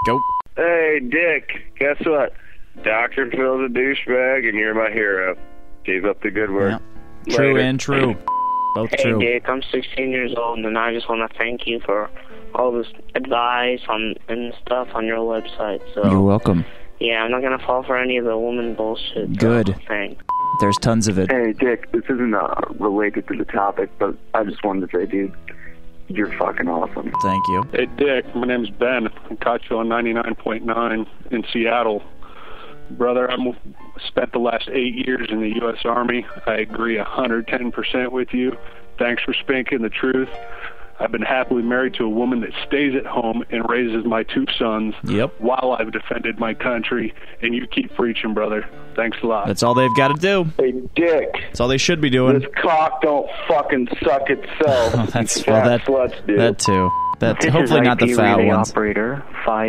Go. Hey, Dick, guess what? Dr. Phil's a douchebag, and you're my hero. Keep up the good work. Yeah. True Later. and true. Both Hey, true. Dick, I'm 16 years old, and I just want to thank you for all this advice and stuff on your website. So You're welcome. yeah, I'm not going to fall for any of the woman bullshit. Good. Thanks. There's tons of it. Hey, Dick, this isn't related to the topic, but I just wanted to say, dude, you're fucking awesome. Thank you. Hey, Dick, my name's Ben. I caught you on 99.9 in Seattle. Brother, I've spent the last 8 years in the U.S. Army. I agree 110% with you. Thanks for speaking the truth. I've been happily married to a woman that stays at home and raises my 2 sons while I've defended my country, and you keep preaching, brother. Thanks a lot. That's all they've got to do. Hey, Dick. That's all they should be doing. This cock don't fucking suck itself. Sluts do. That too. This hopefully is not the IP fat relay ones. Operator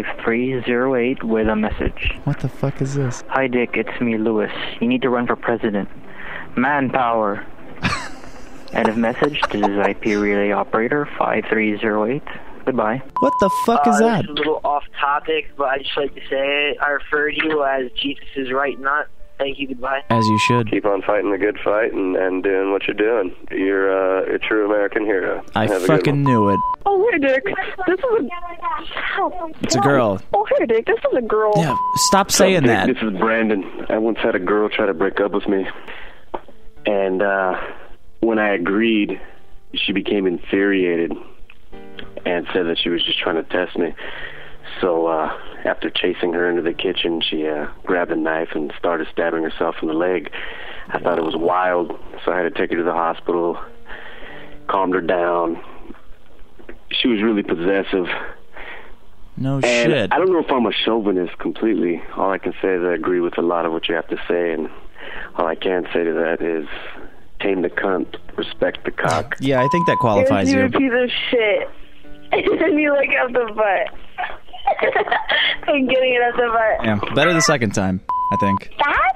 5308 with a message. What the fuck is this? Hi, Dick. It's me, Lewis. You need to run for president. Manpower. End of message. This is IP Relay Operator 5308. Goodbye. What the fuck is that? This is a little off topic, but I'd just like to say I refer to you as Jesus' right nut. Thank you. Goodbye. As you should. Keep on fighting the good fight and doing what you're doing. You're a true American hero. I Have a good fucking one. knew it. Oh, hey, Dick. This is a... It's a girl. Oh, hey, Dick. This is a girl. Yeah, stop saying that. This is Brandon. I once had a girl try to break up with me. And when I agreed, she became infuriated and said that she was just trying to test me. So after chasing her into the kitchen, she grabbed a knife and started stabbing herself in the leg. I thought it was wild, so I had to take her to the hospital, calmed her down. She was really possessive. No And shit. I don't know if I'm a chauvinist completely. All I can say is I agree with a lot of what you have to say, and all I can say to that is tame the cunt, respect the cock. Yeah, I think that qualifies You're you. a piece of shit. And you like up the butt. I'm getting it up the butt. Yeah, better the second time, I think.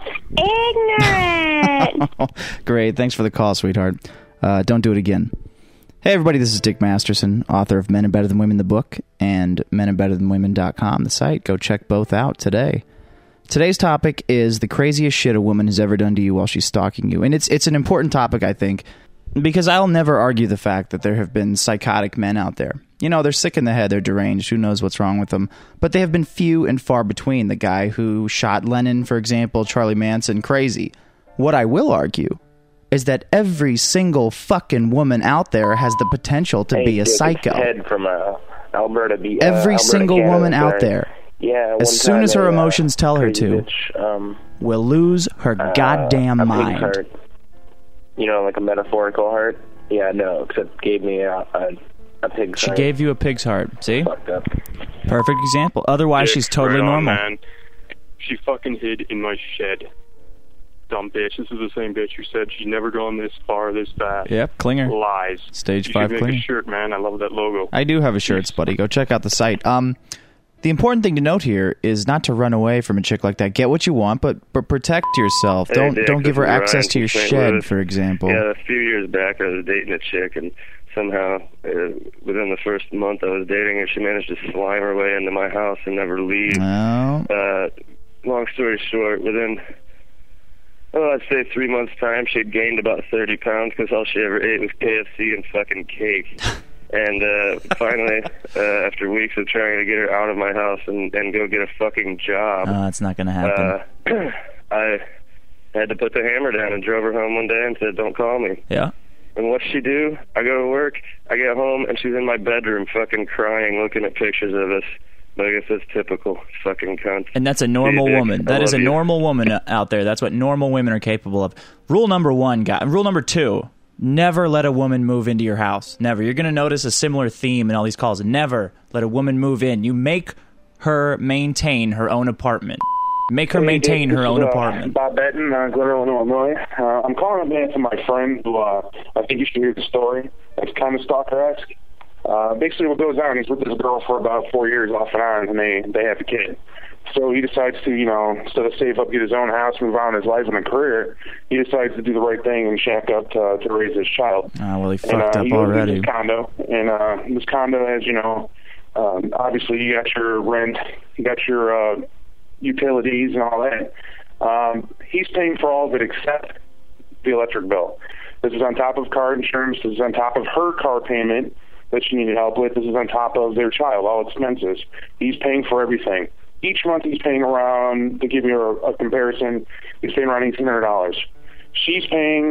That's ignorant. Great. Thanks for the call, sweetheart. Don't do it again. Hey, everybody. This is Dick Masterson, author of Men Are Better Than Women, the book, and menandbetterthanwomen.com, the site. Go check both out today. Today's topic is the craziest shit a woman has ever done to you while she's stalking you. And it's an important topic, I think, because I'll never argue the fact that there have been psychotic men out there. You know, they're sick in the head, they're deranged, who knows what's wrong with them. But they have been few and far between. The guy who shot Lennon, for example, Charlie Manson, crazy. What I will argue is that every single fucking woman out there has the potential to be a psycho. Ted from Alberta. Every Alberta, single Canada, woman out sorry. there, Yeah. as soon as her emotions tell her to, will lose her goddamn a pig's mind. heart. You know, like a metaphorical heart. Yeah, no, except gave me a pig's She heart. gave you a pig's heart. See? Fucked up. Perfect example. Otherwise, Dick, she's totally right on, normal. Man. She fucking hid in my shed. Dumb bitch. This is the same bitch who said she'd never gone this far, this fast. Yep, Klinger. Lies. Stage you 5 should make Klinger. a shirt, man. I love that logo. I do have a shirts, buddy. Go check out the site. The important thing to note here is not to run away from a chick like that. Get what you want, but protect yourself. Hey, Dick, Don't give her this is access Ryan to your from St. shed, Louis. for example. Yeah, a few years back, I was dating a chick, and somehow, within the first month I was dating her, she managed to slime her way into my house and never leave. No. Long story short, within, I'd say 3 months' time, she had gained about 30 pounds because all she ever ate was KFC and fucking cake. And finally, after weeks of trying to get her out of my house and go get a fucking job, It's not going to happen. I had to put the hammer down and drove her home one day and said, "Don't call me." Yeah. And what'd she do? I go to work, I get home, and she's in my bedroom fucking crying, looking at pictures of us. But I guess that's typical. Fucking cunt. And that's a normal See you, Dick. woman. I That is a love you. normal woman out there. That's what normal women are capable of. Rule number 1, guy. Rule number 2, never let a woman move into your house. Never. You're going to notice a similar theme in all these calls. Never let a woman move in. You make her maintain her own apartment. Make her maintain her own apartment. Bob Benton, Glenroe, Illinois. I'm calling up to answer my friend who I think you should hear the story. It's kind of stalker-esque. Basically what goes on, he's with this girl for about 4 years off and on, and they have a kid. So he decides to, instead of save up, get his own house, move on in his life and a career, he decides to do the right thing and shack up to raise his child. Well, he fucked up he goes already. to this condo, and this condo has, Obviously, you got your rent, you got your utilities and all that. He's paying for all of it except the electric bill. This is on top of car insurance. This is on top of her car payment that she needed help with. This is on top of their child, all expenses. He's paying for everything. Each month he's paying around, to give you a comparison, he's paying around $1,800. She's paying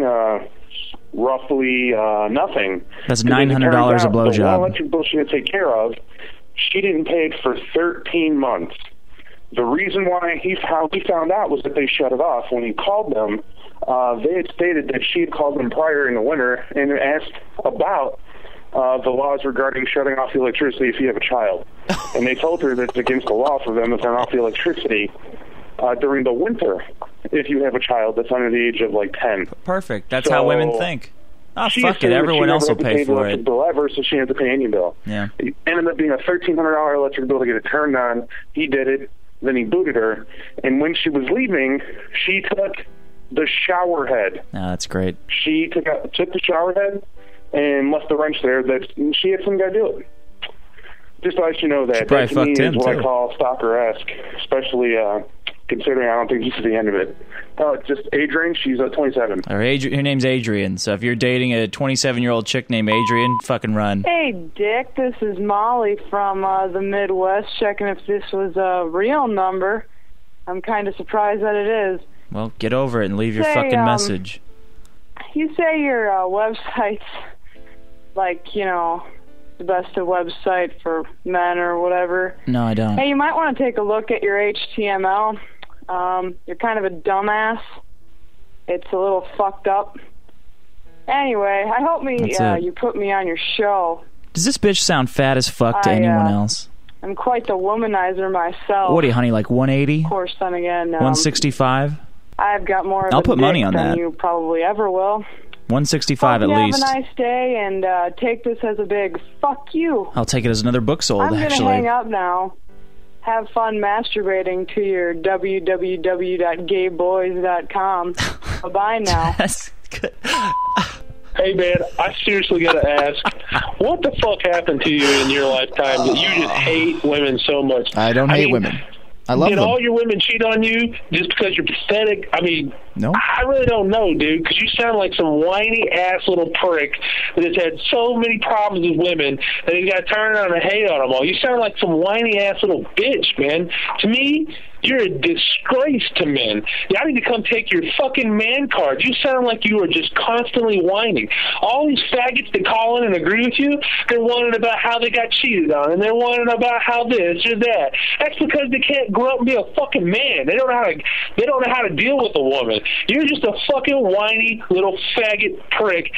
roughly nothing. That's $900 a blowjob. The electric bill she had to take care of, she didn't pay it for 13 months. The reason why how he found out was that they shut it off. When he called them, they had stated that she had called them prior in the winter and asked about the laws regarding shutting off the electricity if you have a child. And they told her that it's against the law for them to turn off the electricity during the winter if you have a child that's under the age of like 10. Perfect. That's how women think. Oh, fuck it. Everyone else will pay for it. Bill ever, so she didn't have to pay any bill. Yeah. It ended up being a $1,300 electric bill to get it turned on. He did it. Then he booted her. And when she was leaving, she took the shower head. Oh, that's great. She took the shower head and left the wrench there. That she had some guy do it. Just to let you know that. That to me is what I call stalker-esque, especially considering I don't think this is the end of it. It's just Adrian. She's 27. Her name's Adrian. So if you're dating a 27-year-old chick named Adrian, fucking run. Hey, Dick. This is Molly from the Midwest, checking if this was a real number. I'm kind of surprised that it is. Well, get over it and leave your fucking message. You say your website's like, the best website for men or whatever. No, I don't. Hey, you might want to take a look at your HTML. You're kind of a dumbass. It's a little fucked up. Anyway, I hope you put me on your show. Does this bitch sound fat as fuck to anyone else? I'm quite the womanizer myself. What are you, honey, like 180? Of course, then again... 165? I've got more of I'll a put money on than that. You probably ever will. 165 at least. Have a nice day, and take this as a big fuck you. I'll take it as another book sold, actually. I'm going to hang up now. Have fun masturbating to your www.gayboys.com. Bye-bye now. That's good. Hey, man, I seriously got to ask, what the fuck happened to you in your lifetime that you just hate women so much? I don't hate women. I love them. Did all your women cheat on you just because you're pathetic? I mean, no. I really don't know, dude, because you sound like some whiny-ass little prick that has had so many problems with women that he's got to turn around and hate on them all. You sound like some whiny-ass little bitch, man. To me, you're a disgrace to men. I need to come take your fucking man card. You sound like you are just constantly whining. All these faggots that call in and agree with you, they're whining about how they got cheated on, and they're whining about how this or that. That's because they can't grow up and be a fucking man. They don't know how to deal with a woman. You're just a fucking whiny little faggot prick.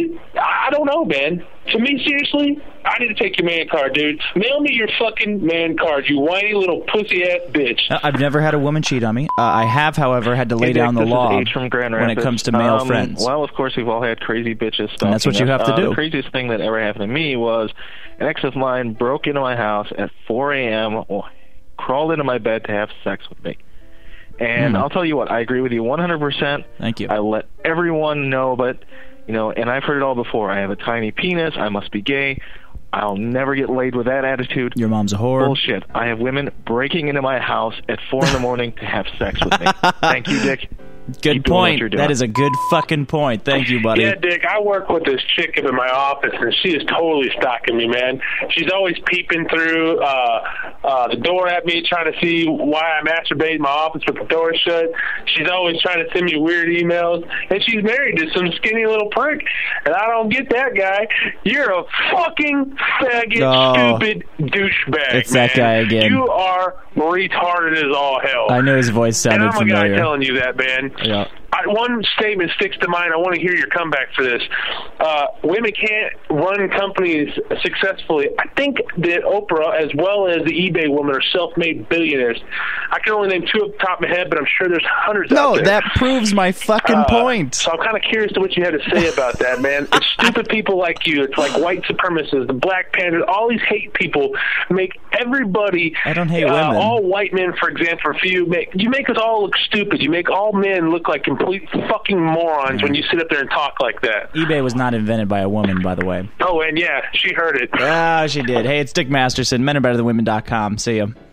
I don't know, man. To me, seriously, I need to take your man card, dude. Mail me your fucking man card, you whiny little pussy-ass bitch. I've never had a woman cheat on me. I have, however, had to lay down the law when it comes to male friends. Well, of course, we've all had crazy bitches stalking and that's what you have to do. The craziest thing that ever happened to me was an ex of mine broke into my house at 4 a.m., crawled into my bed to have sex with me. And I'll tell you what, I agree with you 100%. Thank you. I let everyone know, but... and I've heard it all before. I have a tiny penis. I must be gay. I'll never get laid with that attitude. Your mom's a whore. Bullshit. I have women breaking into my house at 4 in the morning to have sex with me. Thank you, Dick. Good point. That is a good fucking point. Thank you, buddy. Yeah, Dick, I work with this chick in my office, and she is totally stalking me, man. She's always peeping through the door at me, trying to see why I masturbate in my office with the door shut. She's always trying to send me weird emails, and she's married to some skinny little prick, and I don't get that guy. You're a fucking faggot, stupid douchebag, It's that guy again. You are retarded as all hell. I knew his voice sounded familiar. And I'm a guy telling you that, man. Yeah. One statement sticks to mind. I want to hear your comeback for this. Women can't run companies successfully. I think that Oprah, as well as the eBay woman, are self-made billionaires. I can only name 2 off the top of my head, but I'm sure there's hundreds out there. No, that proves my fucking point. So I'm kind of curious to what you had to say about that, man. It's stupid people like you. It's like white supremacists, the Black Panthers, all these hate people make everybody... I don't hate women. All white men, for example, you make us all look stupid. You make all men look like complete complete fucking morons when you sit up there and talk like that. eBay was not invented by a woman, by the way. Oh, and yeah, she heard it. Oh, she did. Hey, it's Dick Masterson, menandbetterthanwomen.com. See ya.